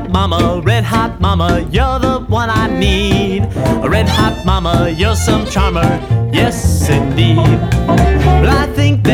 red hot mama, you're the one I need. A red hot mama, you're some charmer, yes indeed. But I think